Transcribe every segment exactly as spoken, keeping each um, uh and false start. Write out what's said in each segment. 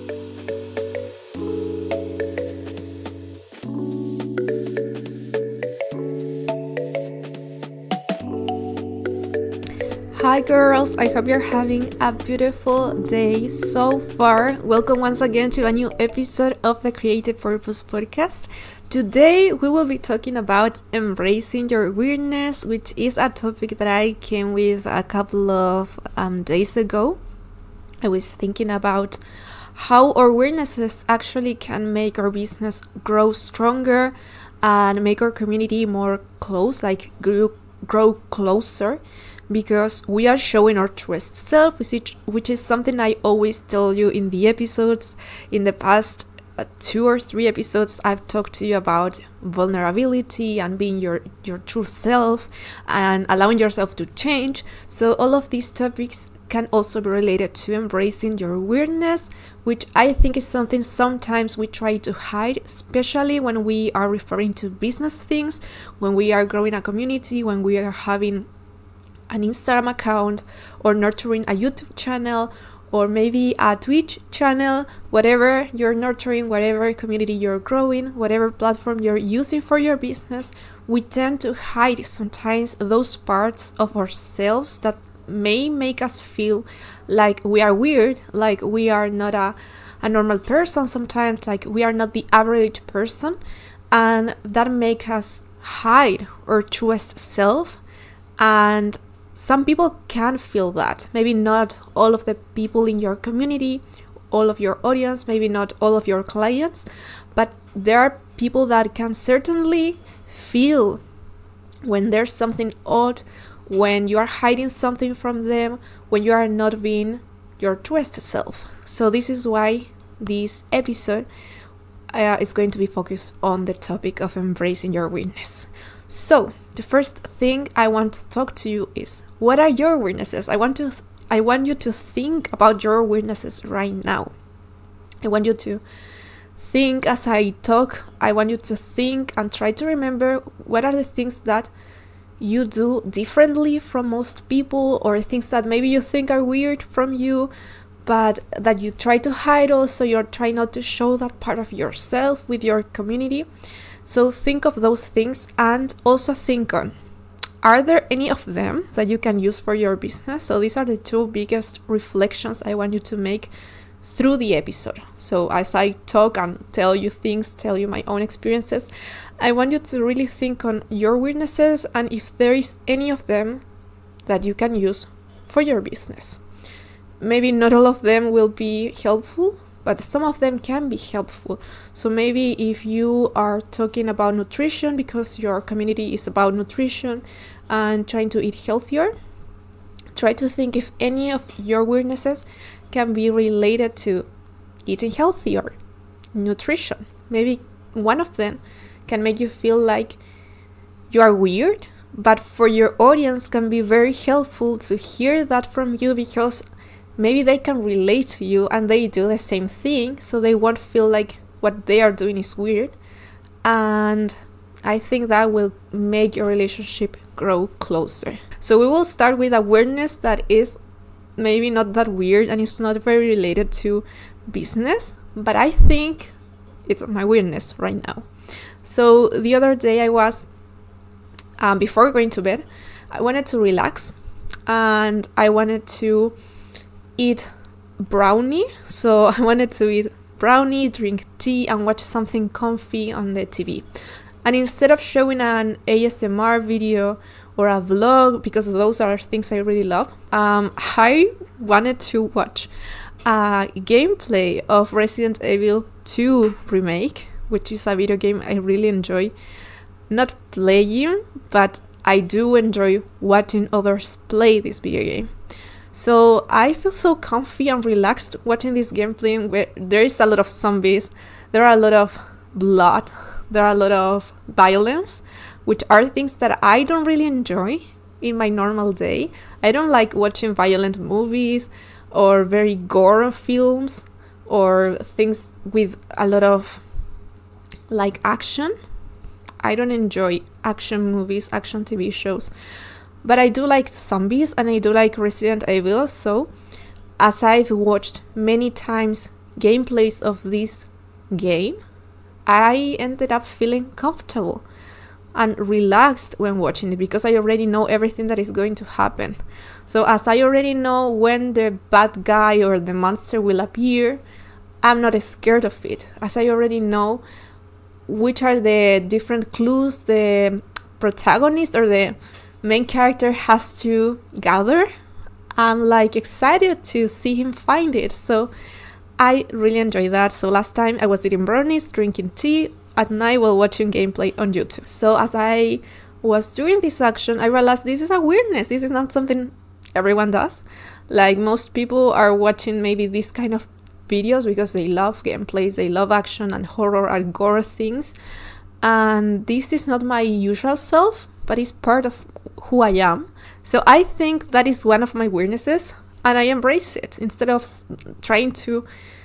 Hi girls, I hope you're having a beautiful day so far. Welcome once again to a new episode of the Creative Purpose Podcast. Today we will be talking about embracing your weirdness, which is a topic that I came with a couple of um, days ago. I was thinking about how our weirdnesses actually can make our business grow stronger and make our community more close, like grow, grow closer. Because we are showing our truest self, which is something I always tell you in the episodes. In the past uh, two or three episodes, I've talked to you about vulnerability and being your, your true self and allowing yourself to change. So all of these topics can also be related to embracing your weirdness, which I think is something sometimes we try to hide, especially when we are referring to business things, when we are growing a community, when we are having an Instagram account or nurturing a YouTube channel or maybe a Twitch channel, whatever you're nurturing, whatever community you're growing, whatever platform you're using for your business, we tend to hide sometimes those parts of ourselves that may make us feel like we are weird, like we are not a, a normal person sometimes, like we are not the average person, and that make us hide our truest self. And some people can feel that. Maybe not all of the people in your community, all of your audience, maybe not all of your clients, but there are people that can certainly feel when there's something odd, when you are hiding something from them, when you are not being your truest self. So this is why this episode uh, is going to be focused on the topic of embracing your weirdness. So the first thing I want to talk to you is, what are your weirdnesses? I want to th- I want you to think about your weirdnesses right now. I want you to think as I talk. I want you to think and try to remember what are the things that you do differently from most people, or things that maybe you think are weird from you, but that you try to hide also. You're trying not to show that part of yourself with your community. So think of those things and also think on, are there any of them that you can use for your business? So these are the two biggest reflections I want you to make through the episode. So as I talk and tell you things, tell you my own experiences, I want you to really think on your weirdnesses and if there is any of them that you can use for your business. Maybe not all of them will be helpful, but some of them can be helpful. So maybe if you are talking about nutrition because your community is about nutrition and trying to eat healthier, try to think if any of your weirdnesses can be related to eating healthier, nutrition. Maybe one of them can make you feel like you are weird, but for your audience can be very helpful to hear that from you, because maybe they can relate to you and they do the same thing, so they won't feel like what they are doing is weird. And I think that will make your relationship grow closer. So we will start with a weirdness that is maybe not that weird and it's not very related to business, but I think it's my weirdness right now. So the other day I was, um, before going to bed, I wanted to relax and I wanted to eat brownie. So I wanted to eat brownie, drink tea and watch something comfy on the T V. And instead of showing an A S M R video or a vlog, because those are things I really love, um, I wanted to watch a gameplay of Resident Evil two Remake, which is a video game I really enjoy not playing, but I do enjoy watching others play this video game. So I feel so comfy and relaxed watching this gameplay where there is a lot of zombies, there are a lot of blood, there are a lot of violence, which are things that I don't really enjoy in my normal day. I don't like watching violent movies or very gore films or things with a lot of like action. I don't enjoy action movies, action T V shows. But I do like zombies and I do like Resident Evil. So as I've watched many times gameplays of this game, I ended up feeling comfortable and relaxed when watching it because I already know everything that is going to happen. So as I already know when the bad guy or the monster will appear, I'm not scared of it, as I already know which are the different clues the protagonist or the main character has to gather. I'm like excited to see him find it. So I really enjoy that. So last time I was eating brownies, drinking tea at night while watching gameplay on YouTube. So as I was doing this action, I realized this is a weirdness. This is not something everyone does. Like most people are watching maybe this kind of videos because they love gameplays, they love action and horror and gore things. And this is not my usual self, but it's part of who I am. So I think that is one of my weirdnesses, and I embrace it instead of trying to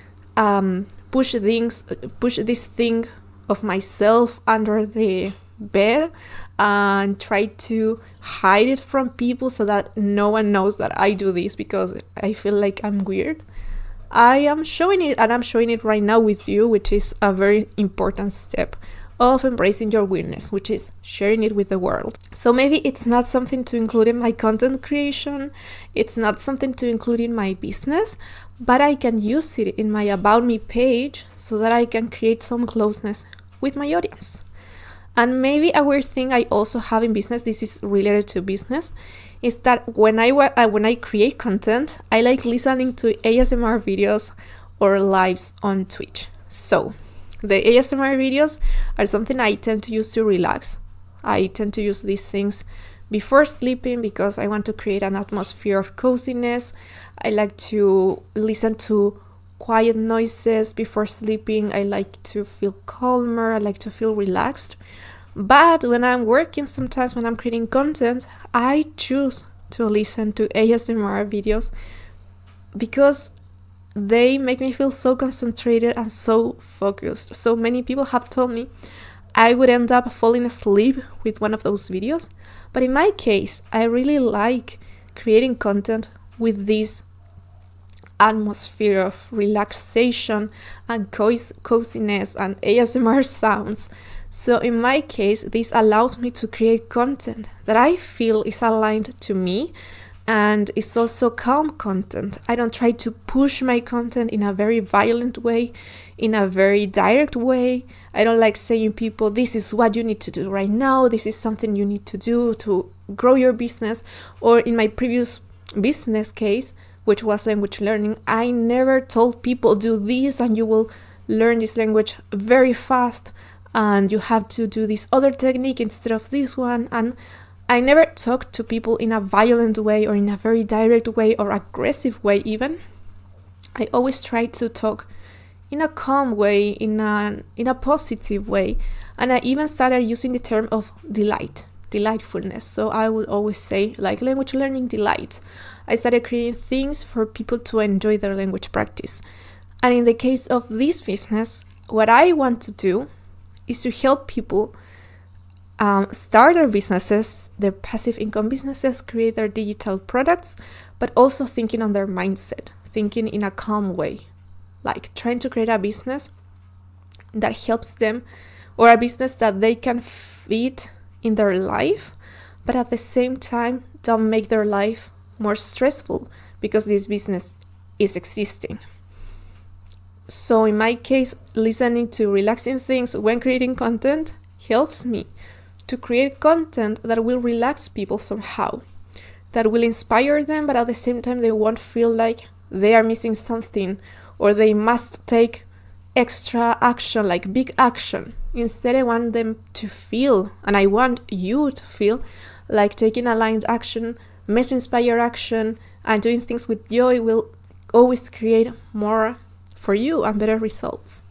um, push things, push this thing of myself under the bed and try to hide it from people so that no one knows that I do this because I feel like I'm weird. I am showing it, and I'm showing it right now with you, which is a very important step of embracing your weirdness, which is sharing it with the world. So maybe it's not something to include in my content creation, it's not something to include in my business, but I can use it in my About Me page so that I can create some closeness with my audience. And maybe a weird thing I also have in business, this is related to business, is that when I uh, when I create content, I like listening to A S M R videos or lives on Twitch. So the A S M R videos are something I tend to use to relax. I tend to use these things before sleeping because I want to create an atmosphere of coziness. I like to listen to quiet noises before sleeping. I like to feel calmer. I like to feel relaxed. But when I'm working, sometimes when I'm creating content, I choose to listen to A S M R videos because they make me feel so concentrated and so focused. So many people have told me I would end up falling asleep with one of those videos. But in my case, I really like creating content with this atmosphere of relaxation and co- coziness and A S M R sounds. So in my case, this allows me to create content that I feel is aligned to me, and it's also calm content. I don't try to push my content in a very violent way, in a very direct way. I don't like saying people, this is what you need to do right now, this is something you need to do to grow your business. Or in my previous business case, which was language learning, I never told people do this and you will learn this language very fast and you have to do this other technique instead of this one. And I never talked to people in a violent way or in a very direct way or aggressive way even. I always try to talk in a calm way, in a, in a positive way. And I even started using the term of delight, delightfulness. So I would always say like language learning delight. I started creating things for people to enjoy their language practice. And in the case of this business, what I want to do is to help people um, start their businesses, their passive income businesses, create their digital products, but also thinking on their mindset, thinking in a calm way, like trying to create a business that helps them, or a business that they can fit in their life, but at the same time don't make their life more stressful because this business is existing. So in my case, listening to relaxing things when creating content helps me to create content that will relax people somehow, that will inspire them, but at the same time they won't feel like they are missing something or they must take extra action, like big action. Instead, I want them to feel, and I want you to feel, like taking aligned action, mess-inspired action, and doing things with joy will always create more for you and better results.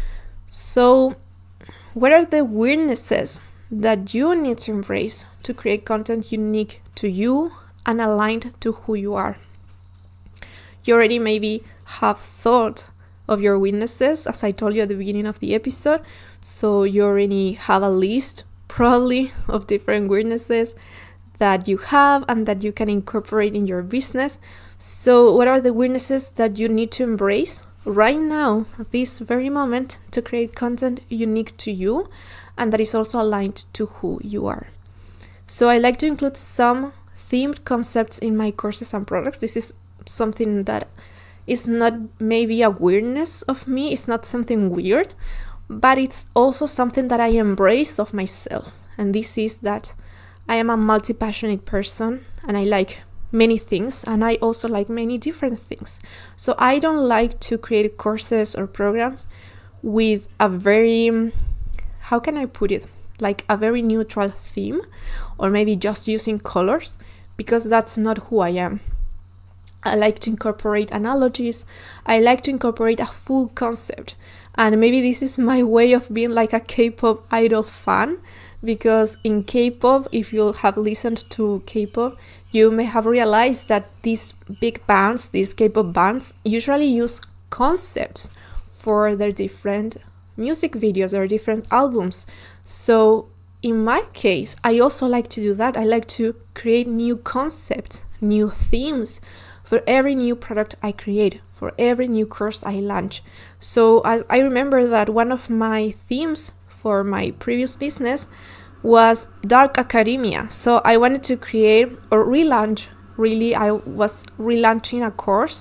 So what are the weirdnesses that you need to embrace to create content unique to you and aligned to who you are? You already maybe have thought of your weaknesses, as I told you at the beginning of the episode. So you already have a list probably of different weirdnesses that you have and that you can incorporate in your business. So what are the weirdnesses that you need to embrace? right now, this very moment, to create content unique to you and that is also aligned to who you are. So I like to include some themed concepts in my courses and products. This is something that is not maybe a weirdness of me, it's not something weird, but it's also something that I embrace of myself. And this is that I am a multi-passionate person and I like many things, and I also like many different things. So I don't like to create courses or programs with a very, how can I put it, like a very neutral theme, or maybe just using colors, because that's not who I am. I like to incorporate analogies. I like to incorporate a full concept. And maybe this is my way of being like a K-pop idol fan, because in K-pop, if you have listened to K-pop, you may have realized that these big bands, these K-pop bands, usually use concepts for their different music videos or different albums. So in my case, I also like to do that. I like to create new concepts, new themes for every new product I create, for every new course I launch. So as I remember that one of my themes for my previous business was dark academia. So I wanted to create or relaunch, really, I was relaunching a course,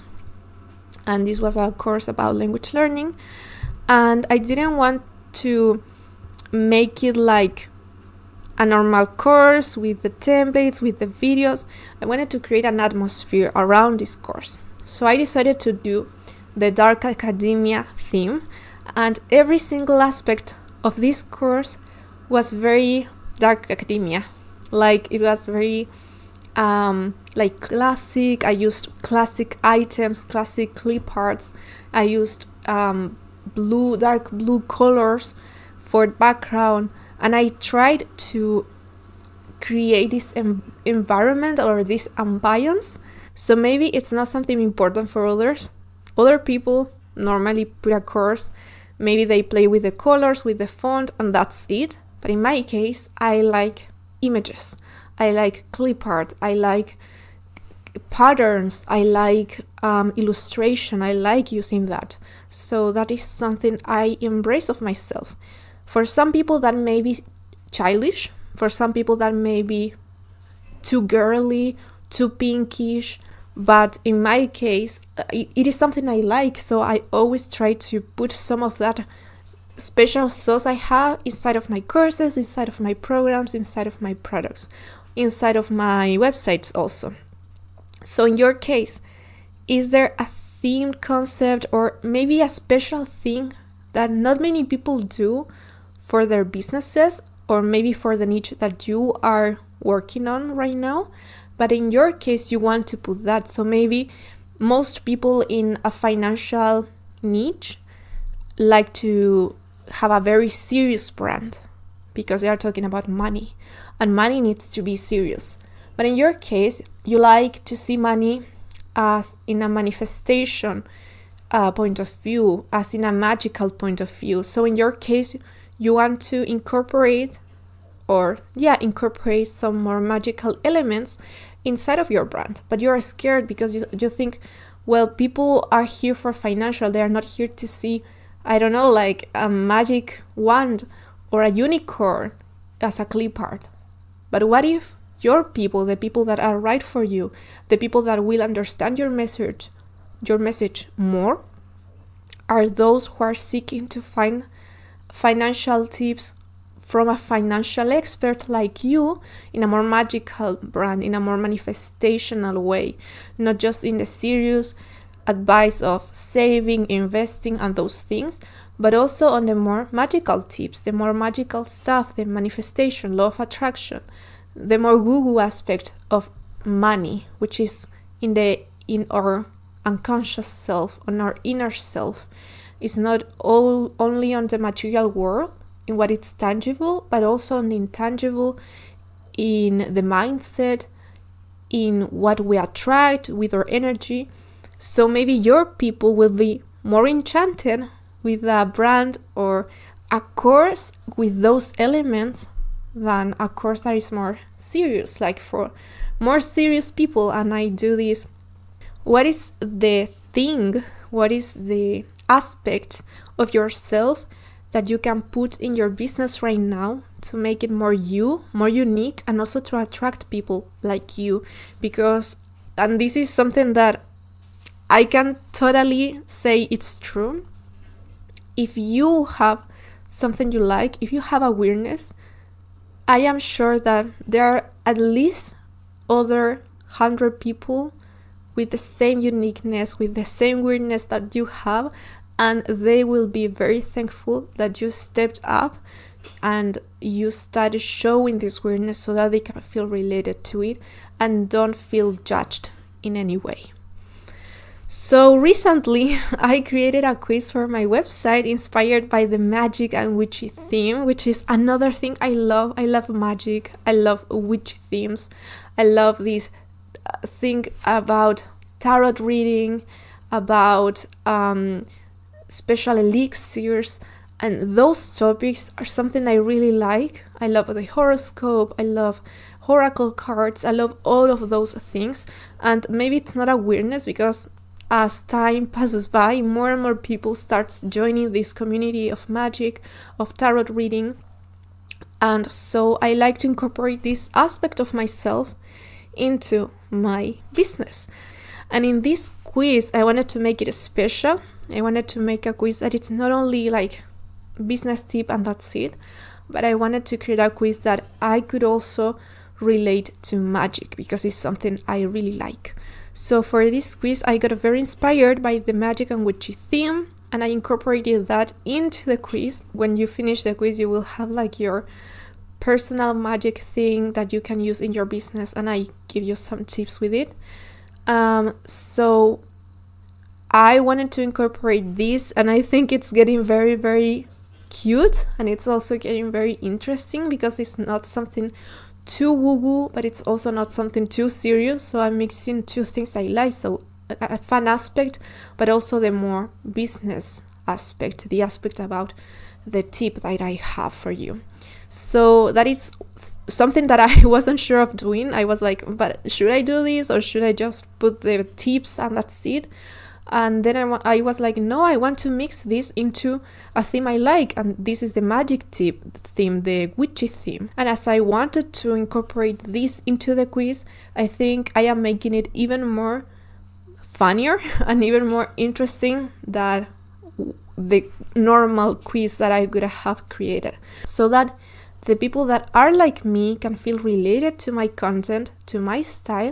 and this was a course about language learning. And I didn't want to make it like a normal course with the templates, with the videos. I wanted to create an atmosphere around this course. So I decided to do the dark academia theme, and every single aspect of this course was very dark academia. Like it was very um, like classic. I used classic items, classic clip arts. I used um, blue, dark blue colors for background. And I tried to create this em- environment or this ambience. So maybe it's not something important for others. Other people normally put a course, maybe they play with the colors, with the font, and that's it. But in my case, I like images. I like clip art. I like patterns. I like um, illustration. I like using that. So that is something I embrace of myself. For some people that may be childish, for some people that may be too girly, too pinkish, but in my case, it, it is something I like, so I always try to put some of that special sauce I have inside of my courses, inside of my programs, inside of my products, inside of my websites also. So in your case, is there a themed concept or maybe a special thing that not many people do for their businesses, or maybe for the niche that you are working on right now? But in your case, you want to put that. So maybe most people in a financial niche like to have a very serious brand because they are talking about money, and money needs to be serious. But in your case, you like to see money as in a manifestation uh, point of view, as in a magical point of view. So in your case, you want to incorporate or yeah, incorporate some more magical elements inside of your brand, but you're scared because you, you think, well, people are here for financial, they are not here to see, I don't know, like a magic wand or a unicorn as a clip art. But what if your people, the people that are right for you, the people that will understand your message, your message more, are those who are seeking to find financial tips from a financial expert like you in a more magical brand, in a more manifestational way, not just in the serious advice of saving, investing, and those things, but also on the more magical tips, the more magical stuff, the manifestation, law of attraction, the more woo-woo aspect of money, which is in the in our unconscious self, on our inner self. It's not all only on the material world, in what it's tangible, but also on the intangible, in the mindset, in what we attract with our energy. So maybe your people will be more enchanted with a brand or a course with those elements than a course that is more serious, like for more serious people. And I do this. What is the thing? What is the aspect of yourself that you can put in your business right now to make it more you, more unique, and also to attract people like you. Because, and this is something that I can totally say it's true, if you have something you like, if you have awareness, I am sure that there are at least other hundred people with the same uniqueness, with the same weirdness that you have, and they will be very thankful that you stepped up and you started showing this weirdness so that they can feel related to it and don't feel judged in any way. So recently I created a quiz for my website inspired by the magic and witchy theme, which is another thing I love. I love magic, I love witchy themes, I love this thing about tarot reading, about um, special elixirs, and those topics are something I really like. I love the horoscope, I love oracle cards, I love all of those things. And maybe it's not a weirdness because as time passes by, more and more people start joining this community of magic, of tarot reading. And so I like to incorporate this aspect of myself into my business. And in this quiz, I wanted to make it special. I wanted to make a quiz that it's not only like business tip and that's it, but I wanted to create a quiz that I could also relate to magic because it's something I really like. So for this quiz, I got very inspired by the magic and witchy theme, and I incorporated that into the quiz. When you finish the quiz, you will have like your personal magic thing that you can use in your business, and I give you some tips with it. Um, so I wanted to incorporate this, and I think it's getting very, very cute, and it's also getting very interesting because it's not something too woo-woo, but it's also not something too serious. So I'm mixing two things I like, so a, a fun aspect, but also the more business aspect, the aspect about the tip that I have for you. So that is something that I wasn't sure of doing. I was like, but should I do this or should I just put the tips and that's it? And then I, I was like, no, I want to mix this into a theme I like. And this is the magic tip theme, the witchy theme. And as I wanted to incorporate this into the quiz, I think I am making it even more funnier and even more interesting than the normal quiz that I would have created. So that the people that are like me can feel related to my content, to my style,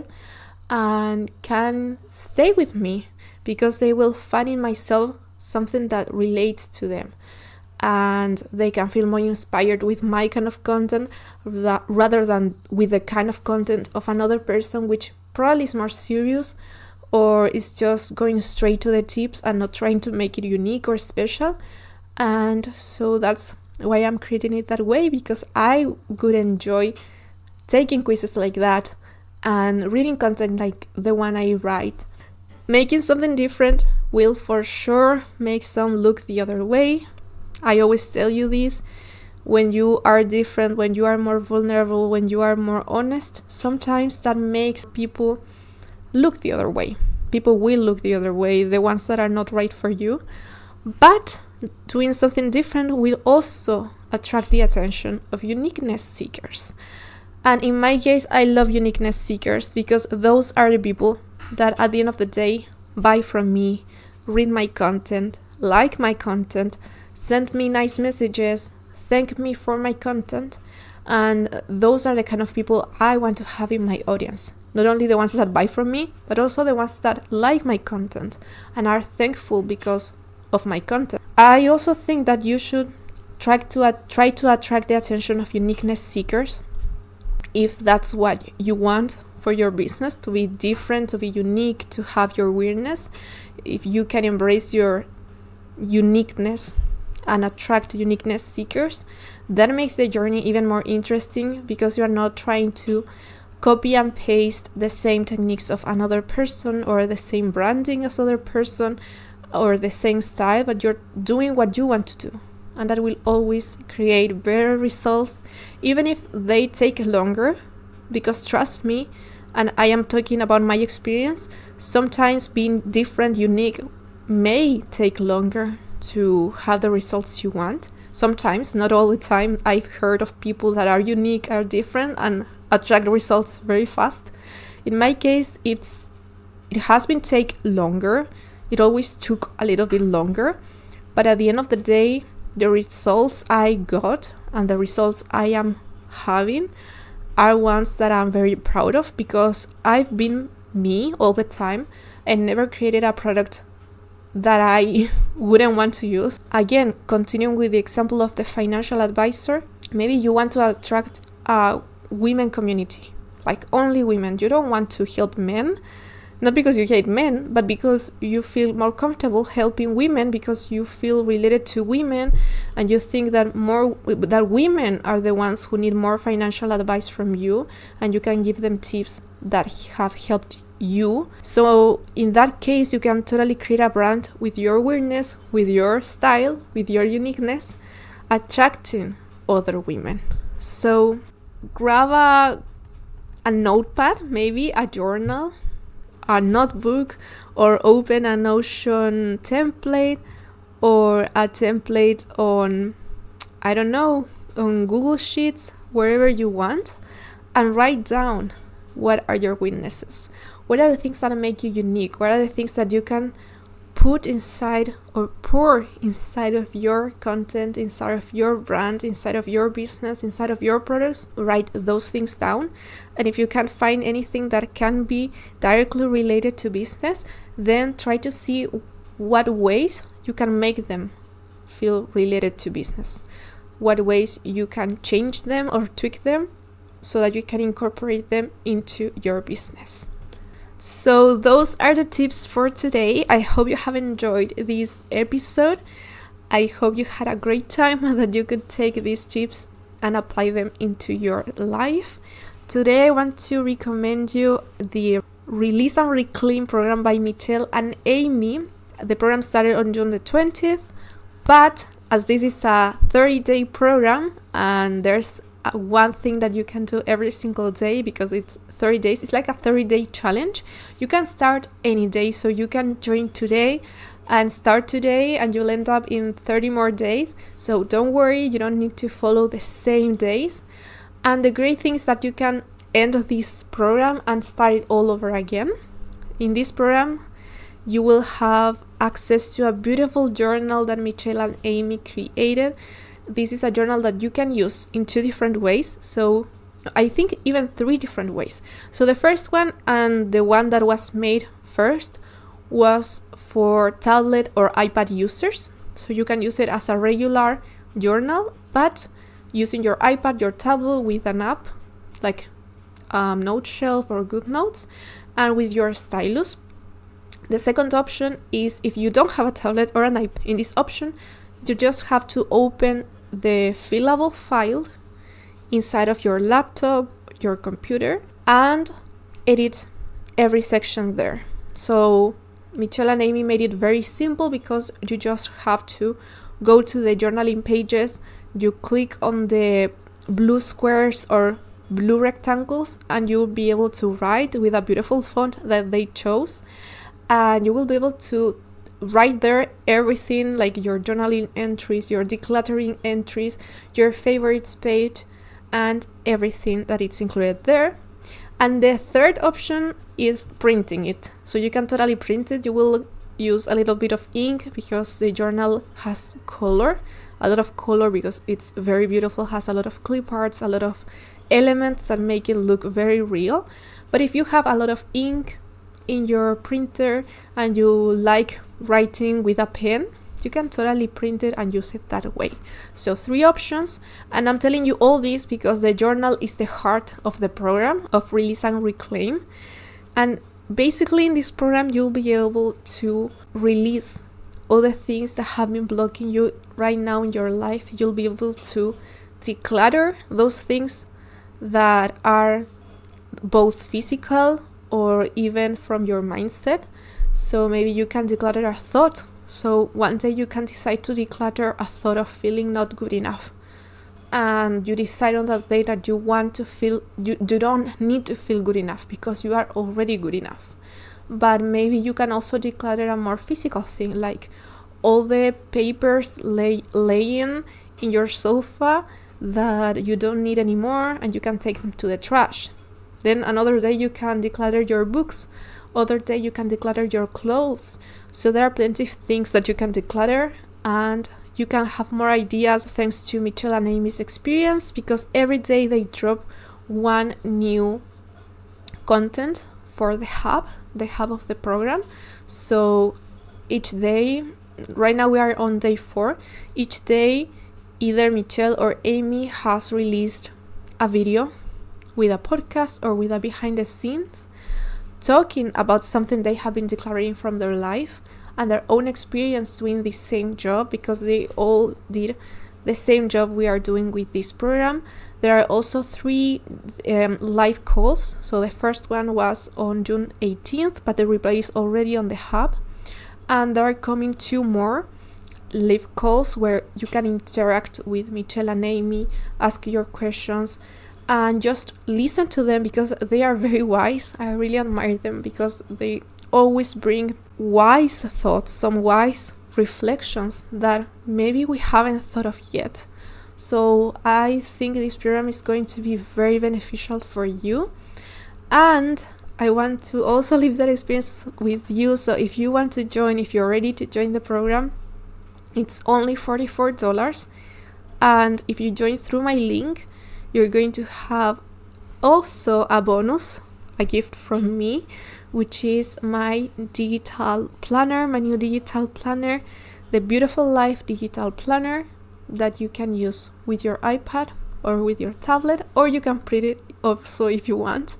and can stay with me, because they will find in myself something that relates to them, and they can feel more inspired with my kind of content that, rather than with the kind of content of another person, which probably is more serious or is just going straight to the tips and not trying to make it unique or special. And so that's why I'm creating it that way, because I would enjoy taking quizzes like that and reading content like the one I write. Making something different will for sure make some look the other way. I always tell you this. When you are different, when you are more vulnerable, when you are more honest, sometimes that makes people look the other way. People will look the other way, the ones that are not right for you. But doing something different will also attract the attention of uniqueness seekers. And in my case, I love uniqueness seekers because those are the people that at the end of the day buy from me, read my content, like my content, send me nice messages, thank me for my content. And those are the kind of people I want to have in my audience. Not only the ones that buy from me, but also the ones that like my content and are thankful because of my content. I also think that you should try to uh, try to attract the attention of uniqueness seekers if that's what you want for your business, to be different, to be unique, to have your weirdness. If you can embrace your uniqueness and attract uniqueness seekers, that makes the journey even more interesting, because you are not trying to copy and paste the same techniques of another person or the same branding as other person or the same style, but you're doing what you want to do. And that will always create better results, even if they take longer, because trust me, and I am talking about my experience, sometimes being different, unique, may take longer to have the results you want. Sometimes, not all the time. I've heard of people that are unique, are different, and attract results very fast. In my case, it's it has been take longer. It always took a little bit longer, but at the end of the day, the results I got and the results I am having are ones that I'm very proud of, because I've been me all the time and never created a product that I wouldn't want to use. Again, continuing with the example of the financial advisor, maybe you want to attract a women community, like only women. You don't want to help men, not because you hate men, but because you feel more comfortable helping women, because you feel related to women and you think that more that women are the ones who need more financial advice from you, and you can give them tips that have helped you. So in that case, you can totally create a brand with your weirdness, with your style, with your uniqueness, attracting other women. So grab a, a notepad, maybe a journal, a notebook, or open a Notion template or a template on, I don't know, on Google Sheets, wherever you want, and write down what are your weaknesses. What are the things that make you unique? What are the things that you can put inside or pour inside of your content, inside of your brand, inside of your business, inside of your products? Write those things down. And if you can't find anything that can be directly related to business, then try to see what ways you can make them feel related to business. What ways you can change them or tweak them so that you can incorporate them into your business. So those are the tips for today. I hope you have enjoyed this episode. I hope you had a great time and that you could take these tips and apply them into your life. Today I want to recommend you the Release and Reclaim program by Michelle and Amy. The program started on June the twentieth, but as this is a thirty-day program and there's one thing that you can do every single day, because it's thirty days, it's like a thirty day challenge. You can start any day, so you can join today and start today and you'll end up in thirty more days. So don't worry, you don't need to follow the same days. And the great thing is that you can end this program and start it all over again. In this program, you will have access to a beautiful journal that Michelle and Amy created. This is a journal that you can use in two different ways. So I think even three different ways. So the first one, and the one that was made first, was for tablet or iPad users. So you can use it as a regular journal, but using your iPad, your tablet with an app like um, NoteShelf or GoodNotes, and with your stylus. The second option is if you don't have a tablet or an iPad. In this option, you just have to open the fillable file inside of your laptop, your computer, and edit every section there. So Michelle and Amy made it very simple, because you just have to go to the journaling pages, you click on the blue squares or blue rectangles, and you'll be able to write with a beautiful font that they chose, and you will be able to write there everything, like your journaling entries, your decluttering entries, your favorites page, and everything that it's included there. And the third option is printing it. So you can totally print it. You will use a little bit of ink because the journal has color, a lot of color, because it's very beautiful, has a lot of clip arts, a lot of elements that make it look very real. But if you have a lot of ink in your printer and you like writing with a pen, you can totally print it and use it that way. So three options, and I'm telling you all this because the journal is the heart of the program of Release and Reclaim. And basically in this program you'll be able to release all the things that have been blocking you right now in your life. You'll be able to declutter those things that are both physical or even from your mindset. So maybe you can declutter a thought. So one day you can decide to declutter a thought of feeling not good enough, and you decide on that day that you want to feel, you, you don't need to feel good enough because you are already good enough. but maybe you can also declutter a more physical thing, like all the papers lay laying in your sofa that you don't need anymore, and you can take them to the trash. Then another day you can declutter your books, other day you can declutter your clothes. So there are plenty of things that you can declutter, and you can have more ideas thanks to Michelle and Amy's experience, because every day they drop one new content for the hub, the hub of the program. So each day, right now we are on day four, each day either Michelle or Amy has released a video with a podcast or with a behind the scenes talking about something they have been declaring from their life and their own experience doing the same job, because they all did the same job we are doing with this program. There are also three um, live calls. So the first one was on June eighteenth, but the replay is already on the hub. And there are coming two more live calls where you can interact with Michelle and Amy, ask your questions, and just listen to them, because they are very wise. I really admire them because they always bring wise thoughts, some wise reflections that maybe we haven't thought of yet. So I think this program is going to be very beneficial for you, and I want to also leave that experience with you. So if you want to join, if you're ready to join the program, it's only forty-four dollars, and if you join through my link, you're going to have also a bonus, a gift from me, which is my digital planner, my new digital planner, the Beautiful Life digital planner that you can use with your iPad or with your tablet, or you can print it also if you want.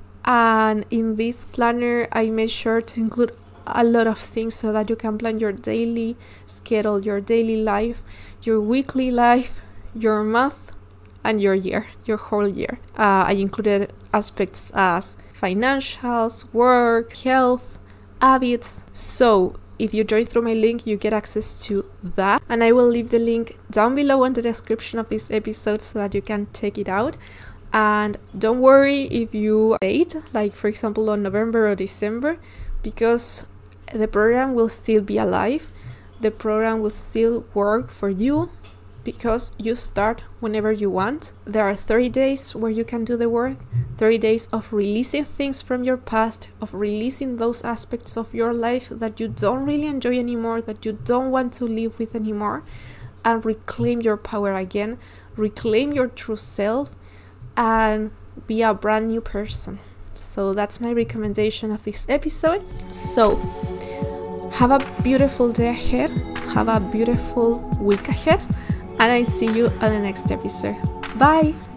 And in this planner, I made sure to include a lot of things so that you can plan your daily schedule, your daily life, your weekly life, your month, and your year, your whole year. Uh, I included aspects as financials, work, health, habits. So if you join through my link, you get access to that. And I will leave the link down below in the description of this episode so that you can check it out. And don't worry if you wait, like for example on November or December, because the program will still be alive. The program will still work for you, because you start whenever you want. There are thirty days where you can do the work, thirty days of releasing things from your past, of releasing those aspects of your life that you don't really enjoy anymore, that you don't want to live with anymore, and reclaim your power again, reclaim your true self, and be a brand new person. So that's my recommendation of this episode. So have a beautiful day ahead, have a beautiful week ahead, and I see you on the next episode. Bye!